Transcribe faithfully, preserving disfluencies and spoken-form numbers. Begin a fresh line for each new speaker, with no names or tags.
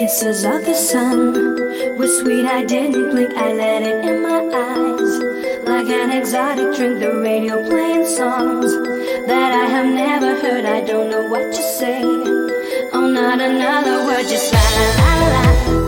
Kisses of the sun were sweet, I didn't blink, I let it in my eyes. Like an exotic drink, the radio playing songs that I have never heard, I don't know what to say. Oh, not another word, just la la la la.